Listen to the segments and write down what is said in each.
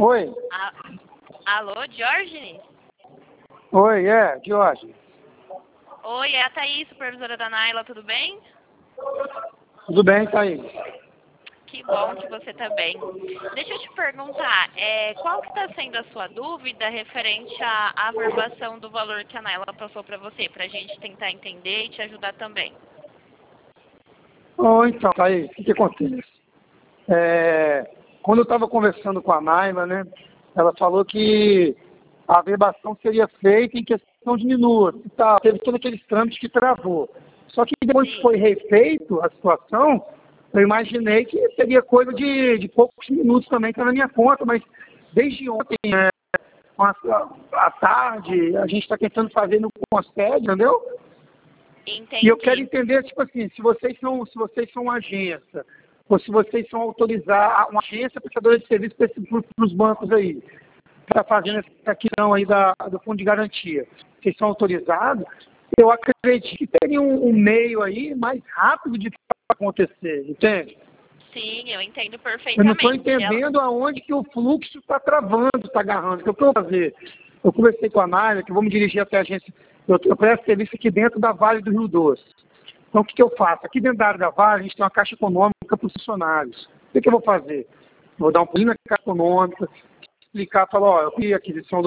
Oi. Alô, Diógenes? Oi, Diógenes. Oi, é a Thaís, supervisora da Naila, tudo bem? Tudo bem, Thaís? Que bom que você tá bem. Deixa eu te perguntar, qual que está sendo a sua dúvida referente à averbação do valor que a Naila passou para você, para a gente tentar entender e te ajudar também? Então, Thaís, o que acontece? Quando eu estava conversando com a Naila, né, ela falou que a averbação seria feita em questão de minutos e tal. Teve todos aqueles trâmites que travou. Só que depois que foi refeito a situação, eu imaginei que seria coisa de poucos minutos também, que tá na minha conta, mas desde ontem, à tarde, a gente está tentando fazer no Consped, entendeu? Entendi. E eu quero entender, tipo assim, se vocês são uma agência, ou se vocês são autorizar uma agência prestadora de serviço para os bancos aí, está fazendo essa questão aí do fundo de garantia. Vocês são autorizados? Eu acredito que teria um meio aí mais rápido de acontecer, entende? Sim, eu entendo Eu perfeitamente. não estou entendendo aonde que o fluxo está travando, está agarrando. O que eu vou fazer? Eu conversei com a Naila, que eu vou me dirigir até a agência. Eu presto serviço aqui dentro da Vale do Rio Doce. Então, o que eu faço? Aqui dentro da área da Vale, a gente tem uma caixa econômica para os funcionários. O que eu vou fazer? Eu vou dar um pulinho na caixa econômica, explicar, falar, ó, eu fiz a aquisição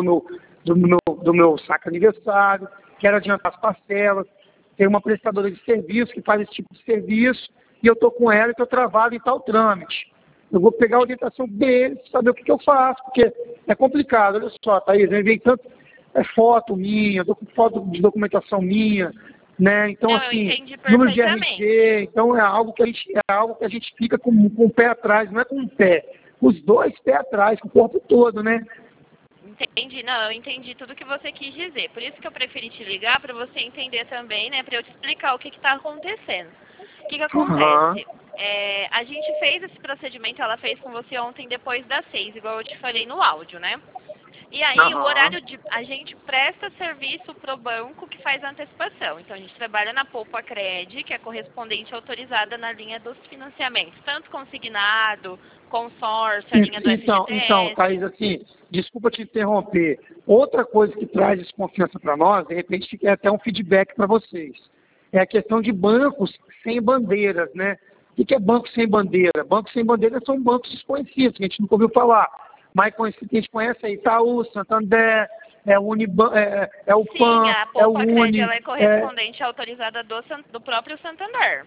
do meu saque aniversário, quero adiantar as parcelas, tem uma prestadora de serviço que faz esse tipo de serviço, e eu estou com ela e estou travado em tal trâmite. Eu vou pegar a orientação deles, saber o que eu faço, porque é complicado. Olha só, Thaís, eu enviei tanto foto minha, foto de documentação minha, né? Então, não, assim, número de RG, então é algo que a gente fica com o pé atrás, não é com o pé, os dois pés atrás, com o corpo todo, né? Entendi, não, eu entendi tudo que você quis dizer. Por isso que eu preferi te ligar, para você entender também, né, para eu te explicar o que está acontecendo. O que acontece? A gente fez esse procedimento, ela fez com você ontem depois das 6, igual eu te falei no áudio, né? E aí, o horário a gente presta serviço para o banco que faz a antecipação. Então, a gente trabalha na Poupa Cred, que é correspondente autorizada na linha dos financiamentos, tanto consignado, consórcio, a linha do FGTS. Então, Thaís, assim, desculpa te interromper. Outra coisa que traz desconfiança para nós, de repente, é até um feedback para vocês. É a questão de bancos sem bandeiras, né? O que é banco sem bandeira? Bancos sem bandeira são bancos desconhecidos, que a gente nunca ouviu falar. Mais conhecido que a gente conhece é Itaú, Santander, é o Uniban, é o PAN, sim, a Poupa Cred, ela é Uni. correspondente autorizada do próprio Santander.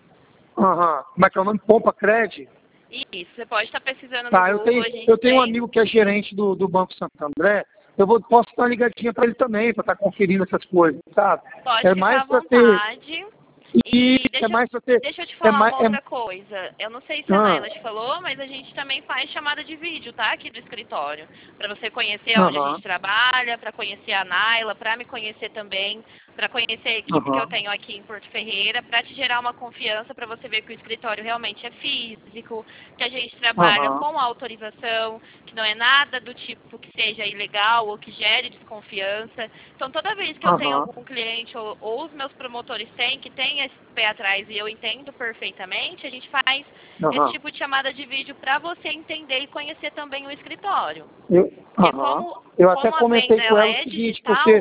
Como é que é o nome? Poupa Cred? Isso, você pode estar pesquisando no Google. Eu tenho um amigo que é gerente do Banco Santander. Posso dar uma ligadinha para ele também, para estar conferindo essas coisas, sabe? Pode ficar à vontade. Deixa eu te falar uma outra coisa. Eu não sei se a Naila te falou, mas a gente também faz chamada de vídeo, tá? Aqui do escritório. Para você conhecer onde a gente trabalha, para conhecer a Naila, para me conhecer também, para conhecer a equipe que eu tenho aqui em Porto Ferreira, para te gerar uma confiança, para você ver que o escritório realmente é físico, que a gente trabalha com autorização, que não é nada do tipo que seja ilegal ou que gere desconfiança. Então, toda vez que eu tenho algum cliente ou os meus promotores têm, que tem esse pé atrás e eu entendo perfeitamente, a gente faz esse tipo de chamada de vídeo para você entender e conhecer também o escritório. Eu até comentei com ela o seguinte, porque...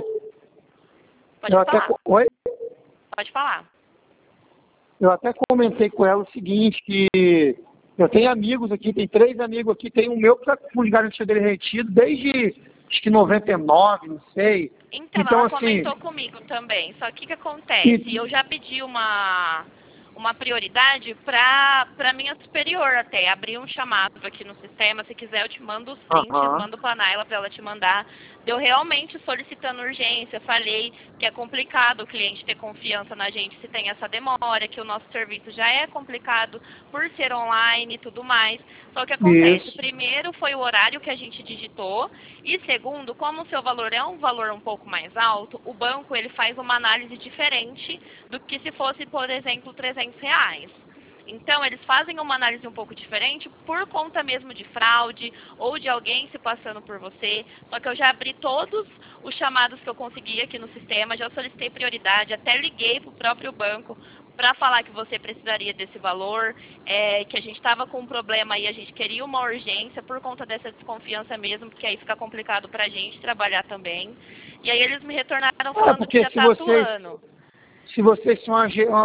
Pode falar. Eu até comentei com ela o seguinte, que eu tenho amigos aqui, tem 3 amigos aqui, tem um meu que está com o fundo de garantia dele retido desde, acho que 99, não sei. Então ela comentou comigo também, só que o que acontece? Eu já pedi uma prioridade para minha superior até, abrir um chamado aqui no sistema, se quiser eu te mando os prints, mando para a Naila para ela te mandar. Eu realmente solicitando urgência, falei que é complicado o cliente ter confiança na gente se tem essa demora, que o nosso serviço já é complicado por ser online e tudo mais. Só que acontece, primeiro foi o horário que a gente digitou e segundo, como o seu valor é um valor um pouco mais alto, o banco ele faz uma análise diferente do que se fosse, por exemplo, R$300. Então, eles fazem uma análise um pouco diferente por conta mesmo de fraude ou de alguém se passando por você. Só que eu já abri todos os chamados que eu consegui aqui no sistema, já solicitei prioridade, até liguei para o próprio banco para falar que você precisaria desse valor, que a gente estava com um problema e a gente queria uma urgência por conta dessa desconfiança mesmo, porque aí fica complicado para a gente trabalhar também. E aí eles me retornaram falando que já está atuando. Se vocês são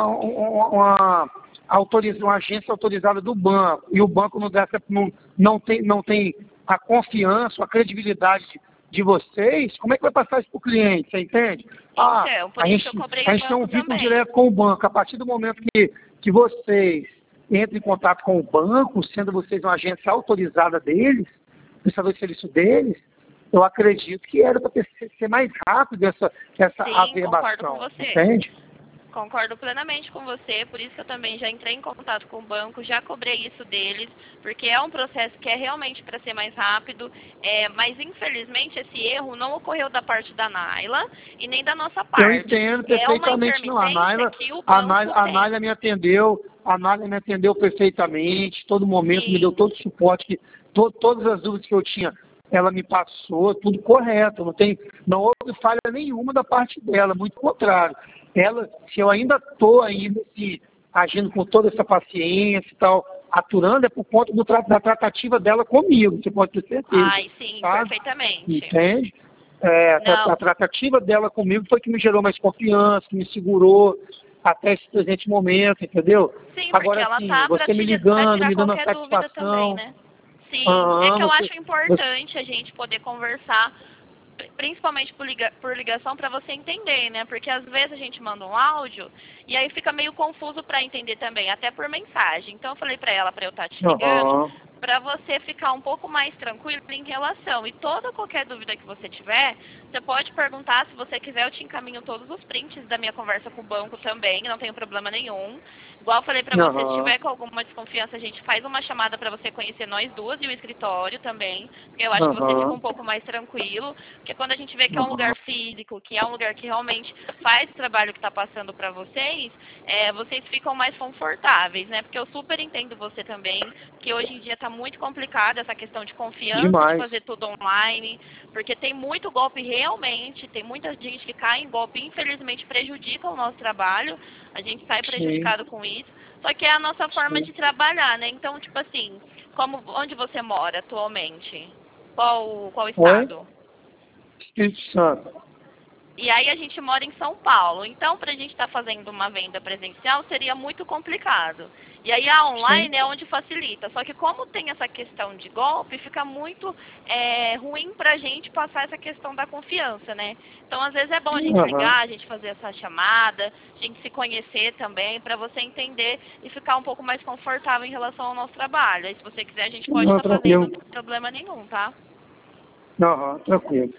uma agência autorizada do banco e o banco não tem a confiança, a credibilidade de vocês, como é que vai passar isso para o cliente, você entende? Então, por a isso gente, eu cobrei a gente tem um vínculo direto com o banco. A partir do momento que vocês entram em contato com o banco, sendo vocês uma agência autorizada deles, prestador de serviço deles, eu acredito que era para ser mais rápido essa averbação. Concordo com você. Entende? Concordo plenamente com você, por isso que eu também já entrei em contato com o banco, já cobrei isso deles, porque é um processo que é realmente para ser mais rápido, mas infelizmente esse erro não ocorreu da parte da Naila e nem da nossa parte. Eu entendo perfeitamente, não. A Naila me atendeu, perfeitamente, todo momento, me deu todo o suporte, todas as dúvidas que eu tinha, ela me passou, tudo correto, não houve falha nenhuma da parte dela, muito contrário. Se eu ainda estou agindo com toda essa paciência e tal, aturando, é por conta da tratativa dela comigo, você pode ter certeza. Ai, sim, sabe? Perfeitamente. Entende? A tratativa dela comigo foi que me gerou mais confiança, que me segurou até esse presente momento, entendeu? Sim, agora ela sim, tá você me ligando, me dando a satisfação. Também, né? Sim, é que eu acho importante a gente poder conversar, principalmente por ligação, para você entender, né? Porque às vezes a gente manda um áudio e aí fica meio confuso para entender também, até por mensagem. Então eu falei para ela para eu estar te ligando, para você ficar um pouco mais tranquilo em relação. E qualquer dúvida que você tiver, você pode perguntar. Se você quiser, eu te encaminho todos os prints da minha conversa com o banco também, não tenho problema nenhum. Igual eu falei para você, se tiver com alguma desconfiança, a gente faz uma chamada para você conhecer nós duas e o escritório também, porque eu acho que você fica um pouco mais tranquilo, porque quando a gente vê que é um lugar físico, que é um lugar que realmente faz o trabalho que está passando para vocês, vocês ficam mais confortáveis, né? Porque eu super entendo você também, que hoje em dia está muito complicada essa questão de confiança, de fazer tudo online, porque tem muito golpe realmente, tem muita gente que cai em golpe, infelizmente prejudica o nosso trabalho, a gente sai prejudicado com isso, só que é a nossa forma de trabalhar, né? Então, tipo assim, onde você mora atualmente? Qual estado? Espírito Santo. E aí a gente mora em São Paulo, então para a gente estar fazendo uma venda presencial seria muito complicado. E aí a online é onde facilita, só que como tem essa questão de golpe, fica muito ruim para a gente passar essa questão da confiança, né? Então às vezes é bom a gente ligar, a gente fazer essa chamada, a gente se conhecer também, para você entender e ficar um pouco mais confortável em relação ao nosso trabalho. Aí se você quiser a gente pode estar fazendo, não tem problema nenhum, tá? Tranquilo.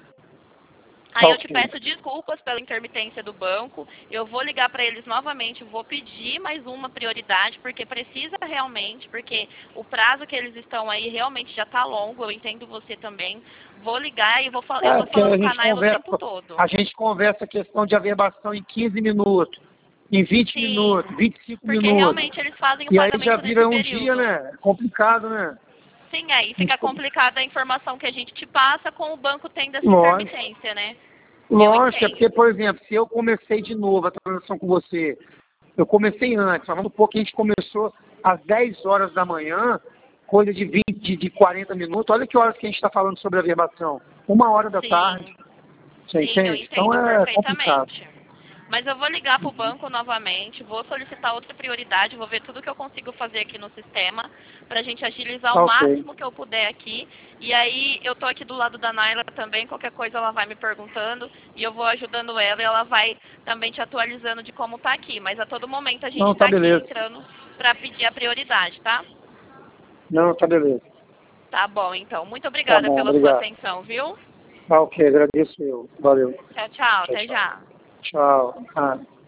Aí eu te peço desculpas pela intermitência do banco, eu vou ligar para eles novamente, vou pedir mais uma prioridade, porque precisa realmente, porque o prazo que eles estão aí realmente já está longo, eu entendo você também. Vou ligar e eu vou falando com a Naila o tempo todo. A gente conversa a questão de averbação em 15 minutos, em 20 minutos, 25 minutos. Porque realmente eles fazem o pagamento nesse período. E aí já vira um dia, né? Complicado, né? Sim, aí fica complicada a informação que a gente te passa com o banco tendo essa intermitência, né? Lógico, porque, por exemplo, se eu comecei de novo a transação com você, eu comecei antes, mas vamos supor que a gente começou às 10 horas da manhã, coisa de 20, de 40 minutos, olha que horas que a gente está falando sobre a verbação. 1h da tarde. Você entende? Então é complicado. Mas eu vou ligar para o banco novamente, vou solicitar outra prioridade, vou ver tudo que eu consigo fazer aqui no sistema, para a gente agilizar o máximo que eu puder aqui. E aí eu tô aqui do lado da Naila também, qualquer coisa ela vai me perguntando e eu vou ajudando ela e ela vai também te atualizando de como tá aqui. Mas a todo momento a gente tá aqui entrando para pedir a prioridade, tá? Não, tá beleza. Tá bom, então. Muito obrigada pela sua atenção, viu? Ok, agradeço eu. Valeu. Tchau, até já. Tchau.